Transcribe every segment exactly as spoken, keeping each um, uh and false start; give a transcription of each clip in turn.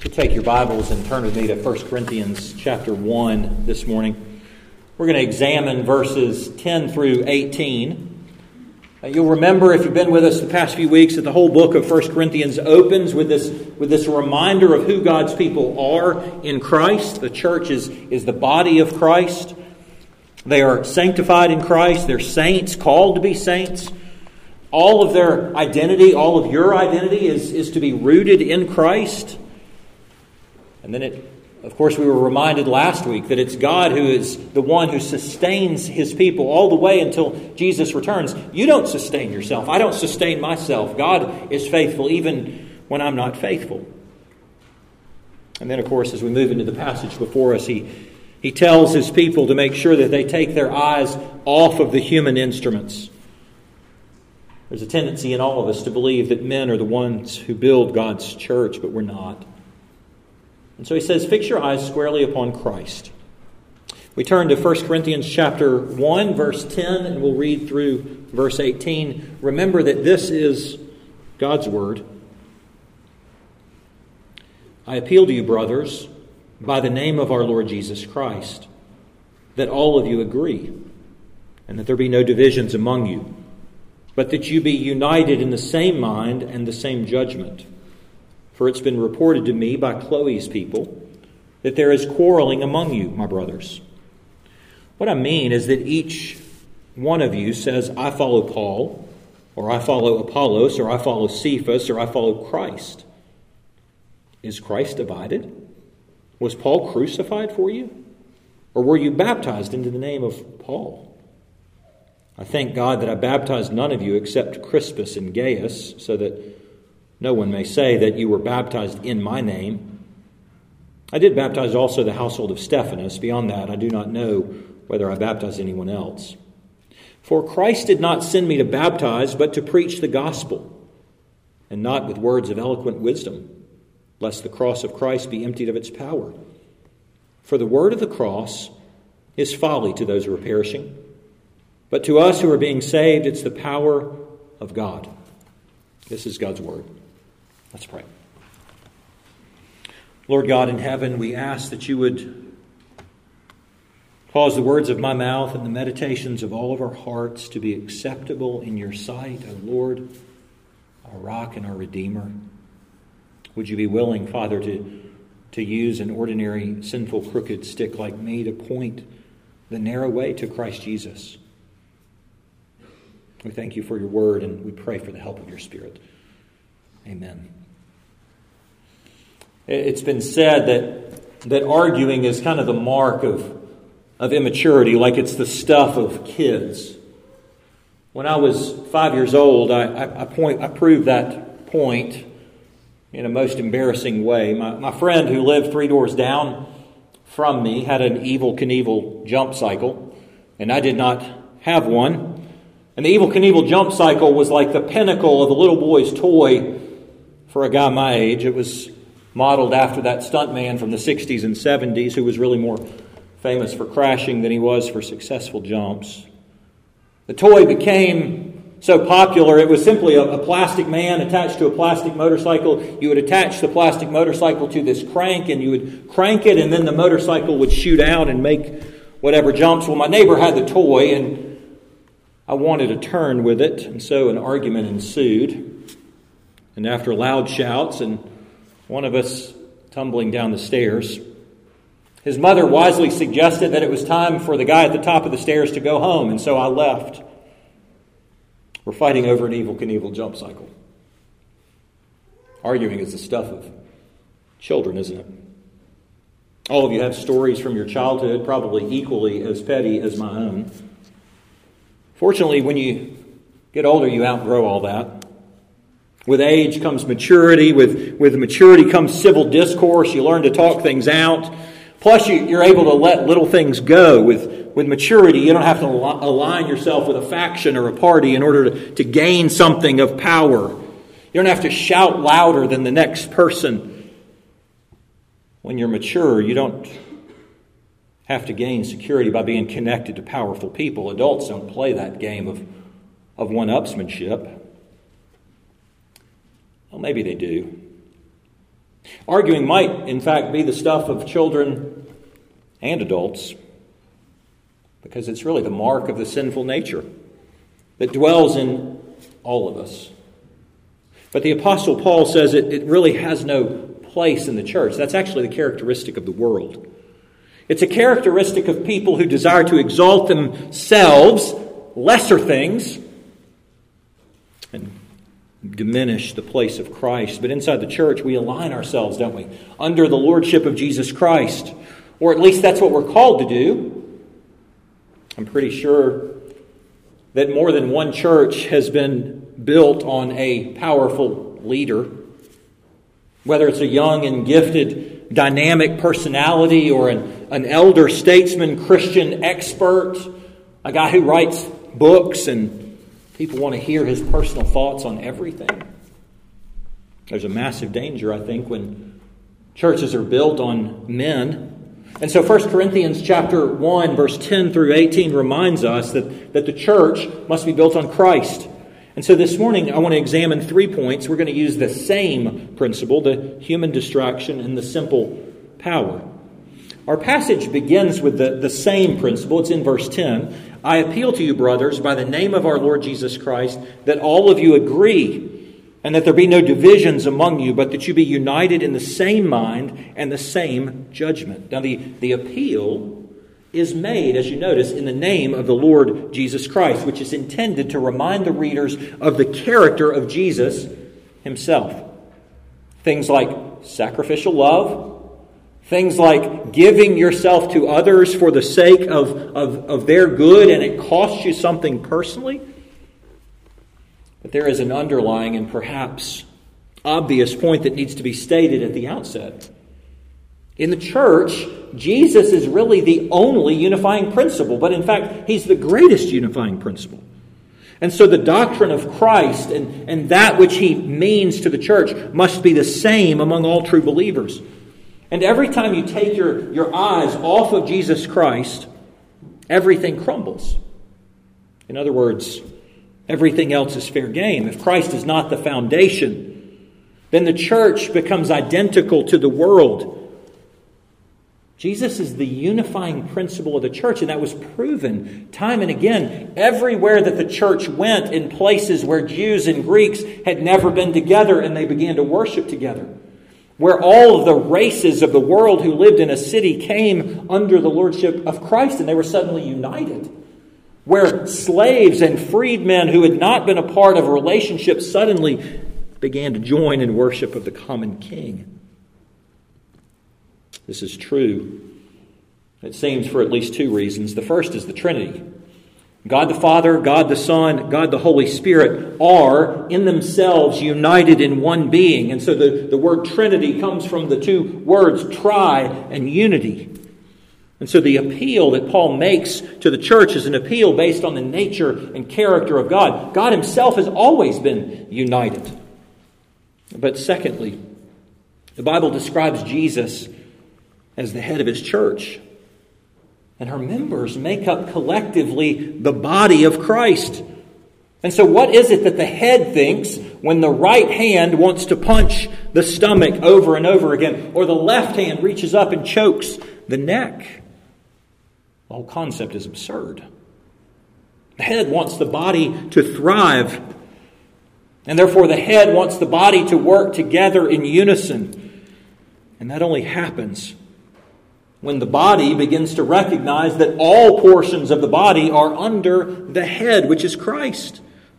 To take your Bibles and turn with me to First Corinthians chapter one this morning. We're going to examine verses ten through eighteen. Uh, you'll remember, if you've been with us the past few weeks, that the whole book of First Corinthians opens with this, with this reminder of who God's people are in Christ. The church is, is the body of Christ. They are sanctified in Christ. They're saints, called to be saints. All of their identity, all of your identity is, is to be rooted in Christ. And then, it, of course, we were reminded last week that it's God who is the one who sustains His people all the way until Jesus returns. You don't sustain yourself. I don't sustain myself. God is faithful even when I'm not faithful. And then, of course, as we move into the passage before us, He, he tells His people to make sure that they take their eyes off of the human instruments. There's a tendency in all of us to believe that men are the ones who build God's church, but we're not. And so he says, fix your eyes squarely upon Christ. We turn to First Corinthians chapter one, verse ten, and we'll read through verse eighteen. Remember that this is God's word. I appeal to you, brothers, by the name of our Lord Jesus Christ, that all of you agree, and that there be no divisions among you, but that you be united in the same mind and the same judgment. For it's been reported to me by Chloe's people that there is quarreling among you, my brothers. What I mean is that each one of you says, I follow Paul, or I follow Apollos, or I follow Cephas, or I follow Christ. Is Christ divided? Was Paul crucified for you? Or were you baptized into the name of Paul? I thank God that I baptized none of you except Crispus and Gaius, so that no one may say that you were baptized in my name. I did baptize also the household of Stephanas. Beyond that, I do not know whether I baptized anyone else. For Christ did not send me to baptize, but to preach the gospel, and not with words of eloquent wisdom, lest the cross of Christ be emptied of its power. For the word of the cross is folly to those who are perishing, but to us who are being saved, it's the power of God. This is God's word. Let's pray. Lord God in heaven, we ask that you would cause the words of my mouth and the meditations of all of our hearts to be acceptable in your sight, O Lord, our rock and our Redeemer. Would you be willing, Father, to, to use an ordinary, sinful, crooked stick like me to point the narrow way to Christ Jesus? We thank you for your word, and we pray for the help of your Spirit. Amen. It's been said that that arguing is kind of the mark of, of immaturity, like it's the stuff of kids. When I was five years old, I, I, I, point, I proved that point in a most embarrassing way. My, my friend who lived three doors down from me had an Evel Knievel jump cycle, and I did not have one. And the Evel Knievel jump cycle was like the pinnacle of a little boy's toy for a guy my age. It was modeled after that stuntman from the sixties and seventies who was really more famous for crashing than he was for successful jumps. The toy became so popular, it was simply a, a plastic man attached to a plastic motorcycle. You would attach the plastic motorcycle to this crank, and you would crank it, and then the motorcycle would shoot out and make whatever jumps. Well, my neighbor had the toy, and I wanted a turn with it, and so an argument ensued. And after loud shouts and one of us tumbling down the stairs, his mother wisely suggested that it was time for the guy at the top of the stairs to go home, and so I left. We're fighting over an Evel Knievel jump cycle. Arguing is the stuff of children, isn't it? All of you have stories from your childhood, probably equally as petty as my own. Fortunately, when you get older, you outgrow all that. With age comes maturity. With, with maturity comes civil discourse. You learn to talk things out. Plus, you, you're able to let little things go. With, with maturity, you don't have to align yourself with a faction or a party in order to, to gain something of power. You don't have to shout louder than the next person. When you're mature, you don't have to gain security by being connected to powerful people. Adults don't play that game of, of one-upsmanship. Well, maybe they do. Arguing might, in fact, be the stuff of children and adults, because it's really the mark of the sinful nature that dwells in all of us. But the Apostle Paul says it, it really has no place in the church. That's actually the characteristic of the world. It's a characteristic of people who desire to exalt themselves, lesser things, and diminish the place of Christ. But inside the church, we align ourselves, don't we, under the lordship of Jesus Christ. Or at least that's what we're called to do. I'm pretty sure that more than one church has been built on a powerful leader. Whether it's a young and gifted, dynamic personality or an, an elder statesman, Christian expert, a guy who writes books and people want to hear his personal thoughts on everything. There's a massive danger, I think, when churches are built on men. And so First Corinthians chapter one, verse ten through eighteen reminds us that, that the church must be built on Christ. And so this morning I want to examine three points. We're going to use the same principle, the human distraction and the simple power. Our passage begins with the, the same principle. It's in verse ten. I appeal to you, brothers, by the name of our Lord Jesus Christ, that all of you agree, and that there be no divisions among you, but that you be united in the same mind and the same judgment. Now the, the appeal is made, as you notice, in the name of the Lord Jesus Christ, which is intended to remind the readers of the character of Jesus himself. Things like sacrificial love, things like giving yourself to others for the sake of, of, of their good, and it costs you something personally. But there is an underlying and perhaps obvious point that needs to be stated at the outset. In the church, Jesus is really the only unifying principle, but in fact, he's the greatest unifying principle. And so the doctrine of Christ and, and that which he means to the church must be the same among all true believers. And every time you take your, your eyes off of Jesus Christ, everything crumbles. In other words, everything else is fair game. If Christ is not the foundation, then the church becomes identical to the world. Jesus is the unifying principle of the church, and that was proven time and again. Everywhere that the church went, in places where Jews and Greeks had never been together and they began to worship together. Where all of the races of the world who lived in a city came under the lordship of Christ and they were suddenly united. Where slaves and freedmen who had not been a part of a relationship suddenly began to join in worship of the common King. This is true, it seems, for at least two reasons. The first is the Trinity. God the Father, God the Son, God the Holy Spirit are in themselves united in one being. And so the, the word Trinity comes from the two words tri and unity. And so the appeal that Paul makes to the church is an appeal based on the nature and character of God. God himself has always been united. But secondly, the Bible describes Jesus as the head of his church. And her members make up collectively the body of Christ. And so what is it that the head thinks when the right hand wants to punch the stomach over and over again, or the left hand reaches up and chokes the neck? The whole concept is absurd. The head wants the body to thrive, and therefore the head wants the body to work together in unison. And that only happens when the body begins to recognize that all portions of the body are under the head, which is Christ.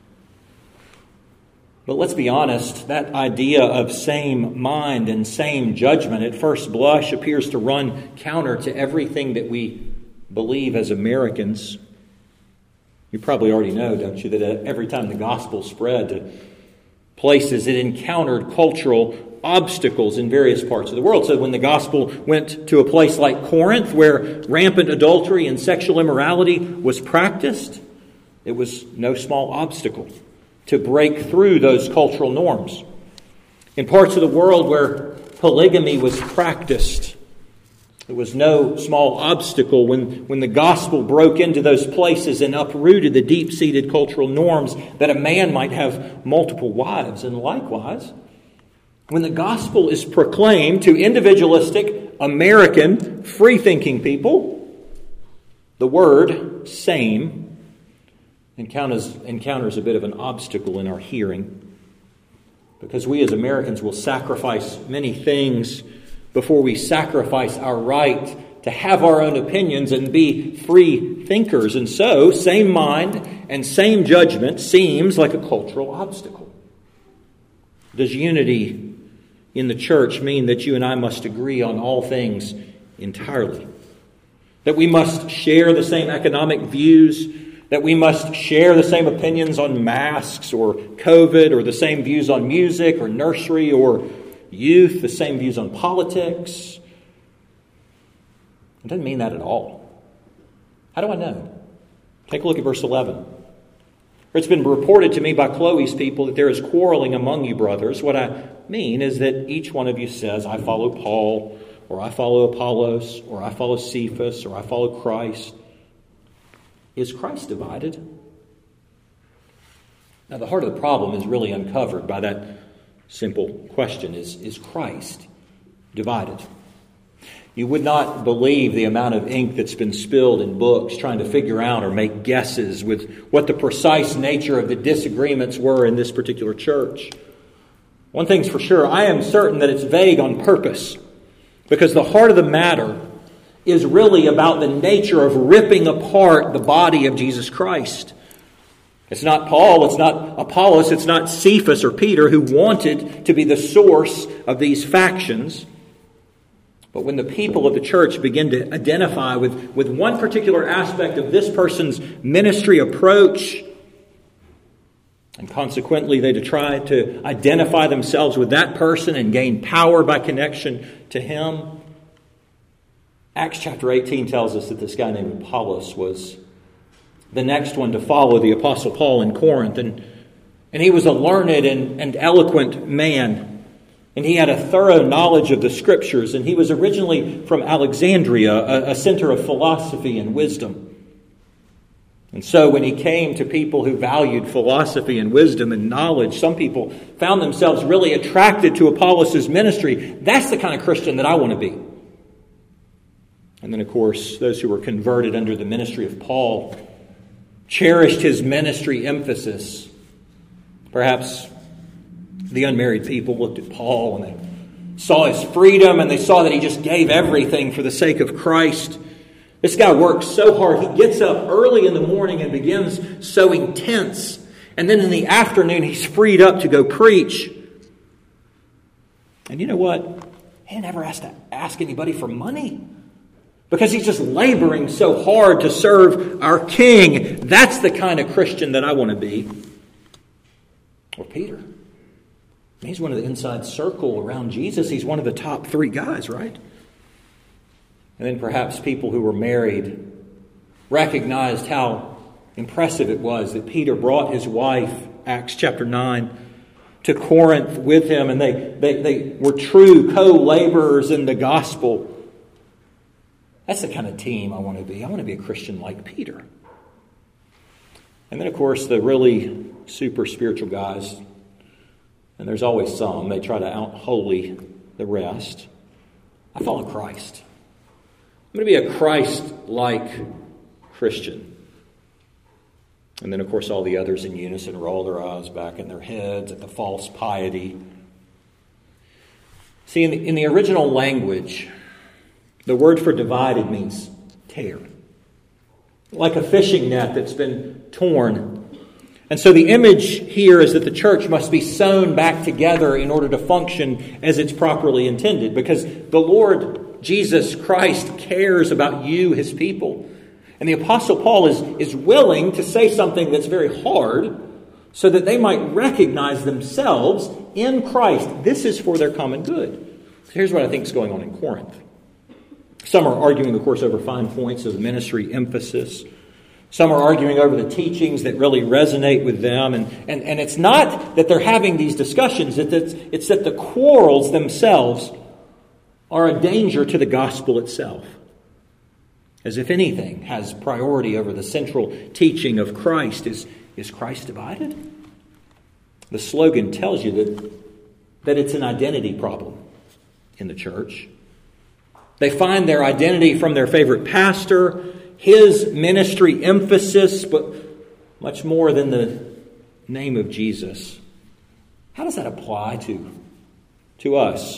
But let's be honest, that idea of same mind and same judgment at first blush appears to run counter to everything that we believe as Americans. You probably already know, don't you, that every time the gospel spread to places, it encountered cultural obstacles in various parts of the world. So when the gospel went to a place like Corinth, where rampant adultery and sexual immorality was practiced, it was no small obstacle to break through those cultural norms. In parts of the world where polygamy was practiced, it was no small obstacle when, when the gospel broke into those places and uprooted the deep-seated cultural norms that a man might have multiple wives. And likewise, When the gospel is proclaimed to individualistic, American, free-thinking people, the word same encounters, encounters a bit of an obstacle in our hearing, because we as Americans will sacrifice many things before we sacrifice our right to have our own opinions and be free thinkers. And so, same mind and same judgment seems like a cultural obstacle. Does unity in the church mean that you and I must agree on all things entirely? That we must share the same economic views? That we must share the same opinions on masks or COVID, or the same views on music or nursery or youth, the same views on politics? It doesn't mean that at all. How do I know? Take a look at verse eleven. It's been reported to me by Chloe's people that there is quarreling among you, brothers. What I mean is that each one of you says, I follow Paul, or I follow Apollos, or I follow Cephas, or I follow Christ. Is Christ divided? Now, the heart of the problem is really uncovered by that simple question. Is, is Christ divided? You would not believe the amount of ink that's been spilled in books trying to figure out or make guesses with what the precise nature of the disagreements were in this particular church. One thing's for sure, I am certain that it's vague on purpose, because the heart of the matter is really about the nature of ripping apart the body of Jesus Christ. It's not Paul, it's not Apollos, it's not Cephas or Peter who wanted to be the source of these factions. But when the people of the church begin to identify with, with one particular aspect of this person's ministry approach, and consequently they try to identify themselves with that person and gain power by connection to him, Acts chapter eighteen tells us that this guy named Apollos was the next one to follow the Apostle Paul in Corinth. And, and he was a learned and, and eloquent man. And he had a thorough knowledge of the Scriptures. And he was originally from Alexandria, a, a center of philosophy and wisdom. And so when he came to people who valued philosophy and wisdom and knowledge, some people found themselves really attracted to Apollos' ministry. That's the kind of Christian that I want to be. And then, of course, those who were converted under the ministry of Paul cherished his ministry emphasis. Perhaps the unmarried people looked at Paul and they saw his freedom and they saw that he just gave everything for the sake of Christ. This guy works so hard. He gets up early in the morning and begins sowing tents. And then in the afternoon, he's freed up to go preach. And you know what? He never has to ask anybody for money, because he's just laboring so hard to serve our King. That's the kind of Christian that I want to be. Or Peter. He's one of the inside circle around Jesus. He's one of the top three guys, right? And then perhaps people who were married recognized how impressive it was that Peter brought his wife, Acts chapter nine, to Corinth with him. And they, they, they were true co-laborers in the gospel. That's the kind of team I want to be. I want to be a Christian like Peter. And then, of course, the really super spiritual guys, and there's always some, they try to out-holy the rest. I follow Christ. I'm going to be a Christ-like Christian. And then, of course, all the others in unison roll their eyes back in their heads at the false piety. See, in the, in the original language, the word for divided means tear. Like a fishing net that's been torn. And so the image here is that the church must be sewn back together in order to function as it's properly intended. Because the Lord Jesus Christ cares about you, his people. And the Apostle Paul is, is willing to say something that's very hard so that they might recognize themselves in Christ. This is for their common good. Here's what I think is going on in Corinth. Some are arguing, of course, over fine points of the ministry emphasis. Some are arguing over the teachings that really resonate with them. And, and, and it's not that they're having these discussions. It's, it's that the quarrels themselves are a danger to the gospel itself. As if anything has priority over the central teaching of Christ. Is, is Christ divided? The slogan tells you that that it's an identity problem in the church. They find their identity from their favorite pastor, his ministry emphasis, but much more than the name of Jesus. How does that apply to, to us?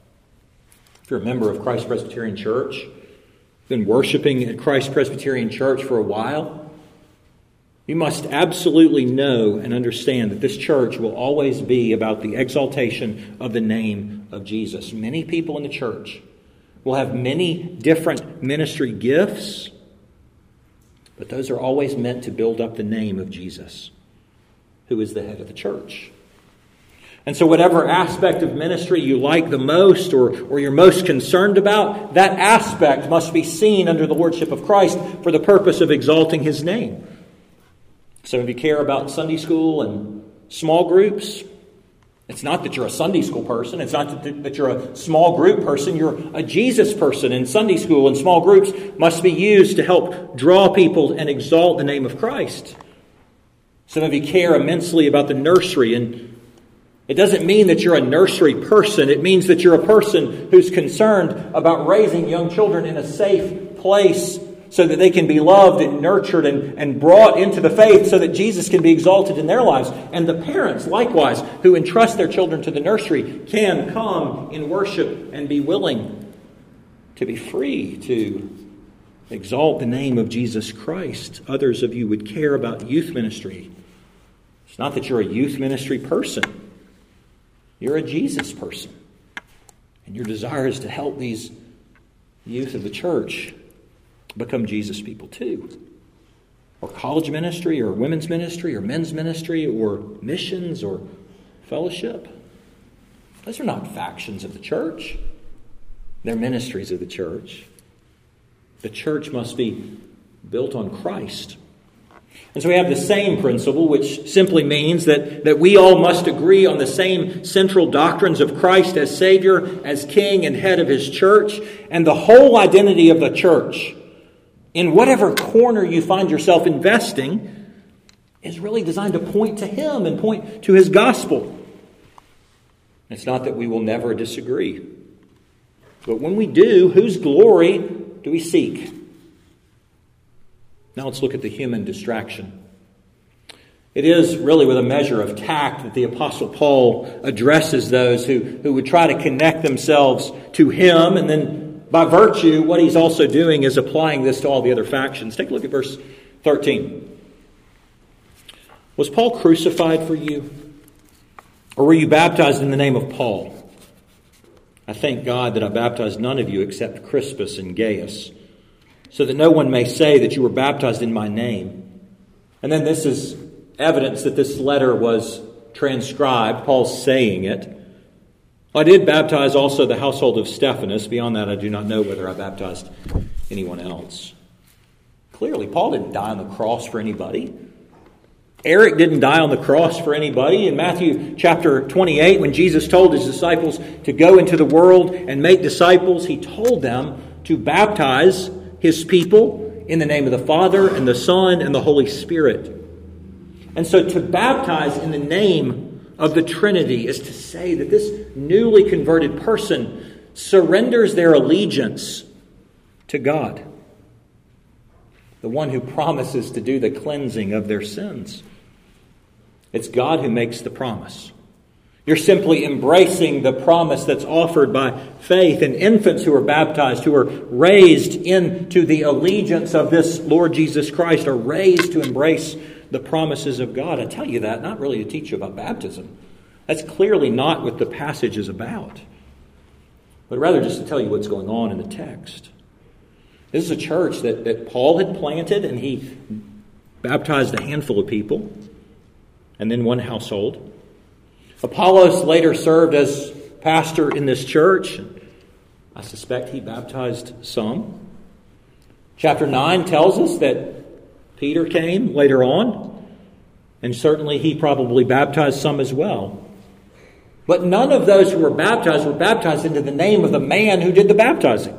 If you're a member of Christ Presbyterian Church, been worshiping at Christ Presbyterian Church for a while, you must absolutely know and understand that this church will always be about the exaltation of the name of Jesus. Many people in the church will have many different ministry gifts, but those are always meant to build up the name of Jesus, who is the head of the church. And so whatever aspect of ministry you like the most or, or you're most concerned about, that aspect must be seen under the lordship of Christ for the purpose of exalting His name. Some of you care about Sunday school and small groups. It's not that you're a Sunday school person. It's not that you're a small group person. You're a Jesus person. And Sunday school and small groups must be used to help draw people and exalt the name of Christ. Some of you care immensely about the nursery, and it doesn't mean that you're a nursery person. It means that you're a person who's concerned about raising young children in a safe place so that they can be loved and nurtured and, and brought into the faith so that Jesus can be exalted in their lives. And the parents, likewise, who entrust their children to the nursery can come in worship and be willing to be free to exalt the name of Jesus Christ. Others of you would care about youth ministry. It's not that you're a youth ministry person. You're a Jesus person. And your desire is to help these youth of the church become Jesus people too. Or college ministry, or women's ministry, or men's ministry, or missions, or fellowship. Those are not factions of the church. They're ministries of the church. The church must be built on Christ. And so we have the same principle, which simply means that, that we all must agree on the same central doctrines of Christ as Savior, as King and head of His church, and the whole identity of the church, in whatever corner you find yourself investing, is really designed to point to Him and point to His gospel. It's not that we will never disagree. But when we do, whose glory do we seek? Now let's look at the human distraction. It is really with a measure of tact that the Apostle Paul addresses those who, who would try to connect themselves to him, and then by virtue, what he's also doing is applying this to all the other factions. Take a look at verse thirteen. Was Paul crucified for you? Or were you baptized in the name of Paul? I thank God that I baptized none of you except Crispus and Gaius, so that no one may say that you were baptized in my name. And then this is evidence that this letter was transcribed, Paul's saying it. I did baptize also the household of Stephanas. Beyond that, I do not know whether I baptized anyone else. Clearly, Paul didn't die on the cross for anybody. Eric didn't die on the cross for anybody. In Matthew chapter twenty-eight, when Jesus told His disciples to go into the world and make disciples, He told them to baptize His people in the name of the Father and the Son and the Holy Spirit. And so to baptize in the name of the Trinity is to say that this newly converted person surrenders their allegiance to God, the one who promises to do the cleansing of their sins. It's God who makes the promise. You're simply embracing the promise that's offered by faith. And infants who are baptized, who are raised into the allegiance of this Lord Jesus Christ, are raised to embrace the promises of God. I tell you that not really to teach you about baptism. That's clearly not what the passage is about, but rather just to tell you what's going on in the text. This is a church that, that Paul had planted, and he baptized a handful of people, and then one household. Apollos later served as pastor in this church. I suspect he baptized some. Chapter nine tells us that Peter came later on, and certainly he probably baptized some as well. But none of those who were baptized were baptized into the name of the man who did the baptizing.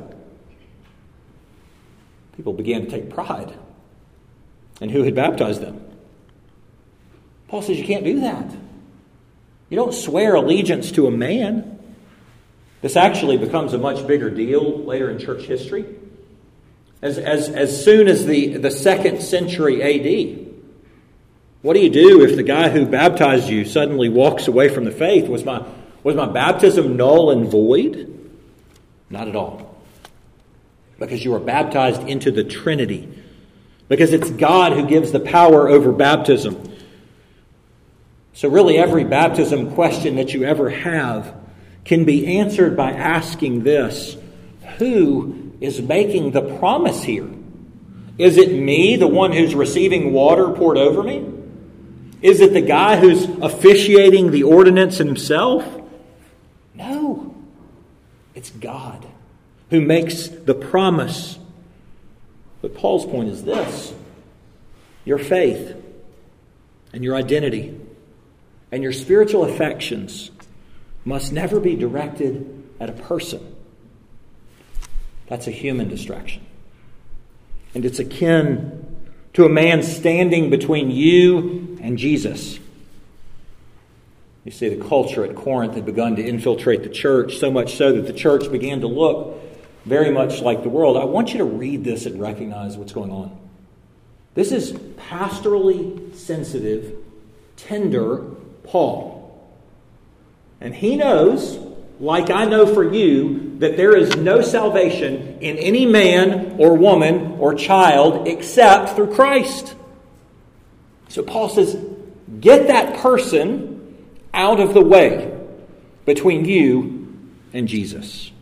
People began to take pride in who had baptized them. Paul says you can't do that. You don't swear allegiance to a man. This actually becomes a much bigger deal later in church history. As, as, as soon as the, the second century A D, what do you do if the guy who baptized you suddenly walks away from the faith? Was my, was my baptism null and void? Not at all. Because you are baptized into the Trinity. Because it's God who gives the power over baptism. So really every baptism question that you ever have can be answered by asking this: who is making the promise here? Is it me, the one who's receiving water poured over me? Is it the guy who's officiating the ordinance himself? No. It's God who makes the promise. But Paul's point is this: your faith and your identity and your spiritual affections must never be directed at a person. That's a human distraction. And it's akin to a man standing between you and Jesus. You see, the culture at Corinth had begun to infiltrate the church, so much so that the church began to look very much like the world. I want you to read this and recognize what's going on. This is pastorally sensitive, tender Paul. And he knows, like I know for you, that there is no salvation in any man or woman or child except through Christ. So Paul says, get that person out of the way between you and Jesus.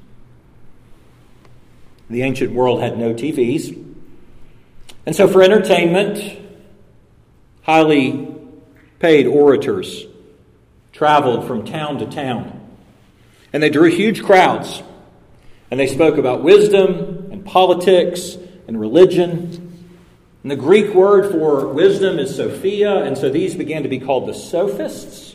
The ancient world had no T Vs. And so for entertainment, highly paid orators traveled from town to town. And they drew huge crowds. And they spoke about wisdom and politics and religion. And the Greek word for wisdom is Sophia. And so these began to be called the sophists.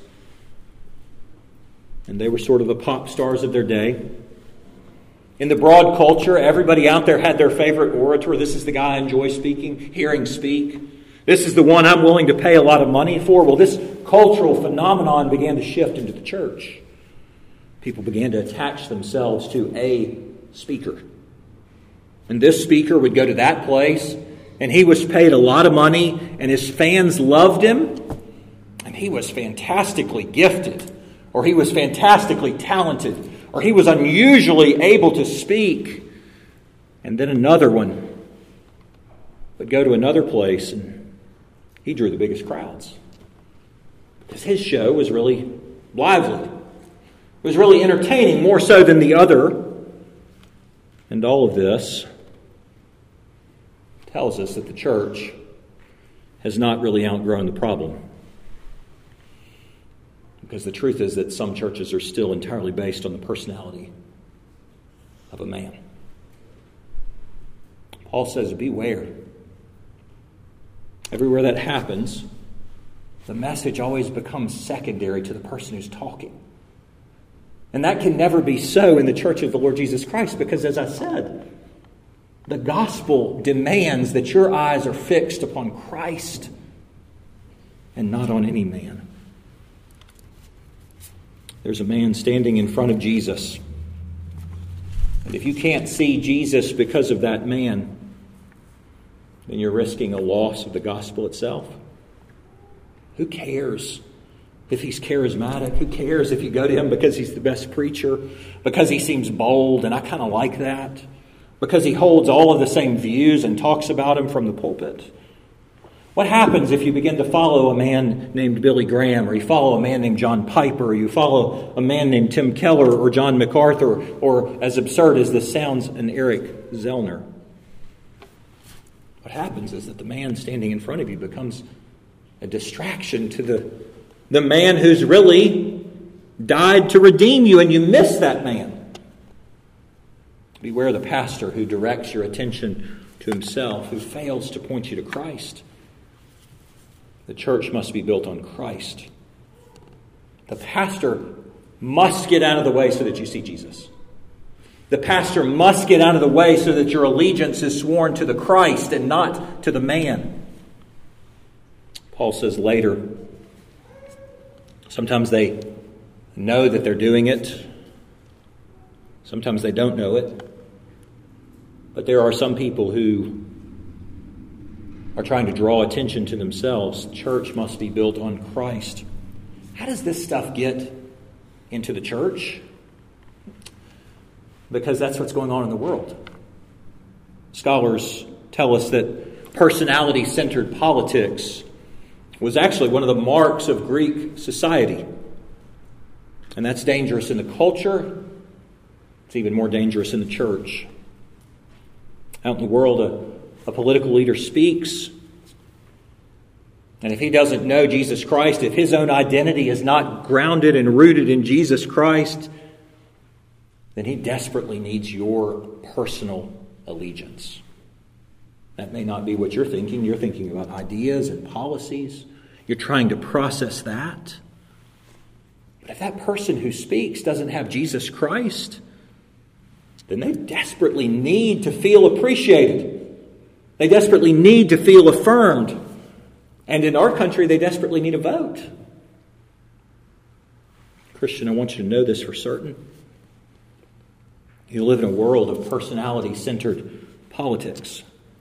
And they were sort of the pop stars of their day. In the broad culture, everybody out there had their favorite orator. This is the guy I enjoy speaking, hearing speak. This is the one I'm willing to pay a lot of money for. Well, this cultural phenomenon began to shift into the church. People began to attach themselves to a speaker. And this speaker would go to that place, and he was paid a lot of money, and his fans loved him, and he was fantastically gifted, or he was fantastically talented, or he was unusually able to speak. And then another one would go to another place, and he drew the biggest crowds. Because his show was really lively. It was really entertaining, more so than the other. And all of this tells us that the church has not really outgrown the problem. Because the truth is that some churches are still entirely based on the personality of a man. Paul says, beware. Everywhere that happens, the message always becomes secondary to the person who's talking. And that can never be so in the church of the Lord Jesus Christ, because as I said, the gospel demands that your eyes are fixed upon Christ and not on any man. There's a man standing in front of Jesus. And if you can't see Jesus because of that man, then you're risking a loss of the gospel itself. Who cares if he's charismatic? Who cares if you go to him because he's the best preacher? Because he seems bold, and I kind of like that. Because he holds all of the same views and talks about him from the pulpit. What happens if you begin to follow a man named Billy Graham, or you follow a man named John Piper, or you follow a man named Tim Keller or John MacArthur, or as absurd as this sounds, an Eric Zellner? What happens is that the man standing in front of you becomes a distraction to the, the man who's really died to redeem you, and you miss that man. Beware the pastor who directs your attention to himself, who fails to point you to Christ. The church must be built on Christ. The pastor must get out of the way so that you see Jesus. The pastor must get out of the way so that your allegiance is sworn to the Christ and not to the man. Paul says later, sometimes they know that they're doing it. Sometimes they don't know it. But there are some people who are trying to draw attention to themselves. Church must be built on Christ. How does this stuff get into the church? Because that's what's going on in the world. Scholars tell us that personality-centered politics was actually one of the marks of Greek society. And that's dangerous in the culture. It's even more dangerous in the church. Out in the world, a, a political leader speaks, and if he doesn't know Jesus Christ, if his own identity is not grounded and rooted in Jesus Christ, then he desperately needs your personal allegiance. That may not be what you're thinking. You're thinking about ideas and policies. You're trying to process that. But if that person who speaks doesn't have Jesus Christ, then they desperately need to feel appreciated. They desperately need to feel affirmed. And in our country, they desperately need a vote. Christian, I want you to know this for certain. You live in a world of personality-centered politics.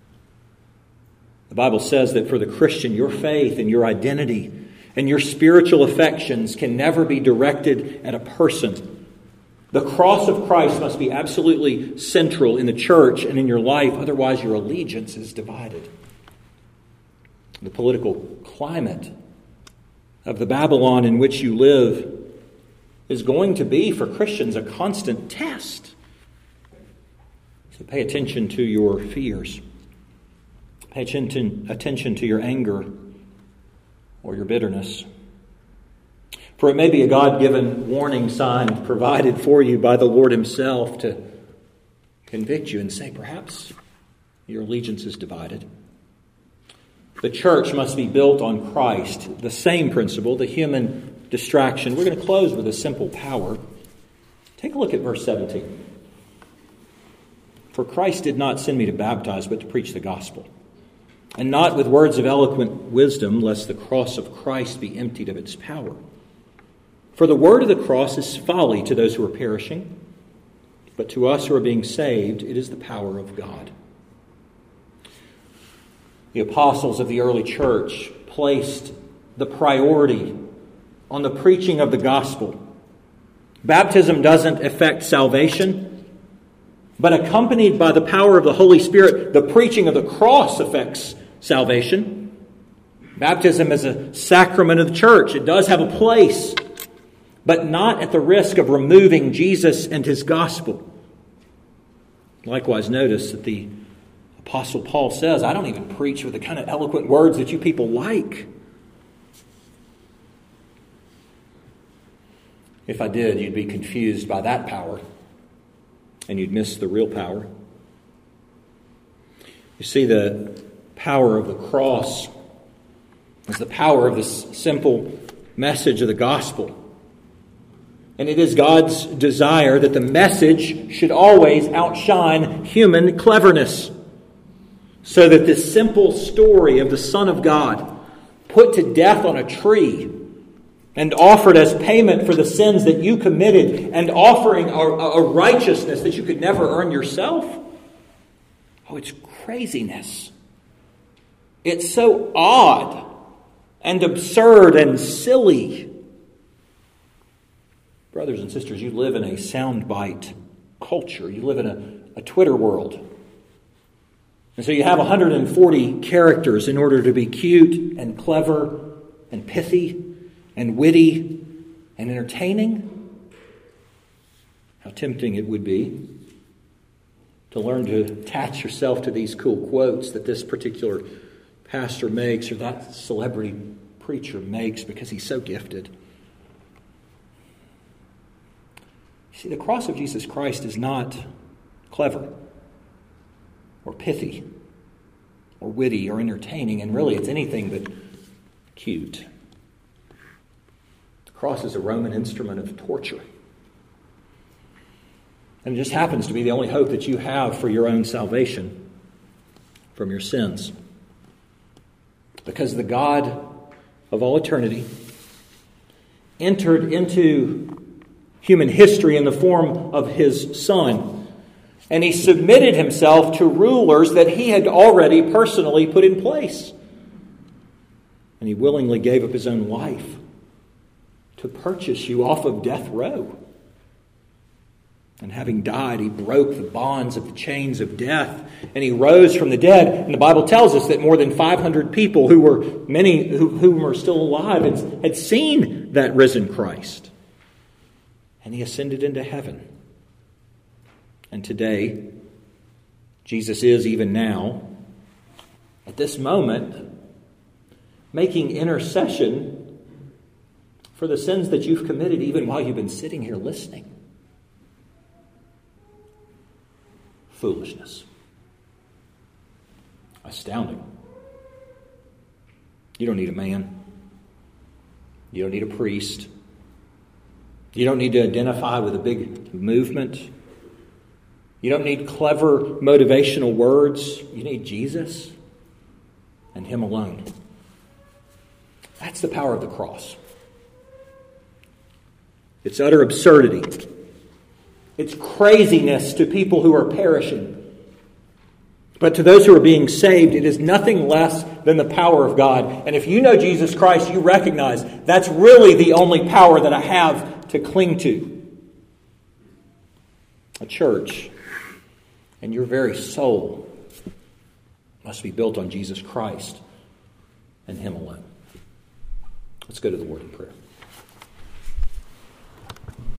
The Bible says that for the Christian, your faith and your identity and your spiritual affections can never be directed at a person. The cross of Christ must be absolutely central in the church and in your life, otherwise your allegiance is divided. The political climate of the Babylon in which you live is going to be for Christians a constant test. So pay attention to your fears. Pay attention, attention to your anger or your bitterness. For it may be a God-given warning sign provided for you by the Lord himself to convict you and say, perhaps your allegiance is divided. The church must be built on Christ, the same principle, the human distraction. We're going to close with a simple power. Take a look at verse seventeen. For Christ did not send me to baptize, but to preach the gospel, and not with words of eloquent wisdom, lest the cross of Christ be emptied of its power. For the word of the cross is folly to those who are perishing, but to us who are being saved, it is the power of God. The apostles of the early church placed the priority on the preaching of the gospel. Baptism doesn't affect salvation, but accompanied by the power of the Holy Spirit, the preaching of the cross affects salvation. Baptism is a sacrament of the church. It does have a place, but not at the risk of removing Jesus and his gospel. Likewise, notice that the Apostle Paul says, I don't even preach with the kind of eloquent words that you people like. If I did, you'd be confused by that power, and you'd miss the real power. You see, the power of the cross is the power of this simple message of the gospel. And it is God's desire that the message should always outshine human cleverness, so that this simple story of the Son of God, put to death on a tree and offered as payment for the sins that you committed, and offering a, a righteousness that you could never earn yourself, oh, it's craziness. It's so odd and absurd and silly. Brothers and sisters, you live in a soundbite culture. You live in a, a Twitter world. And so you have one hundred forty characters in order to be cute and clever and pithy and witty and entertaining. How tempting it would be to learn to attach yourself to these cool quotes that this particular pastor makes or that celebrity preacher makes because he's so gifted. See, the cross of Jesus Christ is not clever or pithy or witty or entertaining, and really it's anything but cute. The cross is a Roman instrument of torture. And it just happens to be the only hope that you have for your own salvation from your sins. Because the God of all eternity entered into human history in the form of his Son. And he submitted himself to rulers that he had already personally put in place. And he willingly gave up his own life to purchase you off of death row. And having died, he broke the bonds of the chains of death, and he rose from the dead. And the Bible tells us that more than five hundred people, who were many who, who were still alive, had, had seen that risen Christ. And he ascended into heaven. And today, Jesus is even now, at this moment, making intercession for the sins that you've committed even while you've been sitting here listening. Foolishness. Astounding. You don't need a man. You don't need a priest. You don't need to identify with a big movement. You don't need clever motivational words. You need Jesus and Him alone. That's the power of the cross. It's utter absurdity. It's craziness to people who are perishing. But to those who are being saved, it is nothing less than the power of God. And if you know Jesus Christ, you recognize that's really the only power that I have to cling to. A church and your very soul must be built on Jesus Christ and Him alone. Let's go to the Lord in prayer.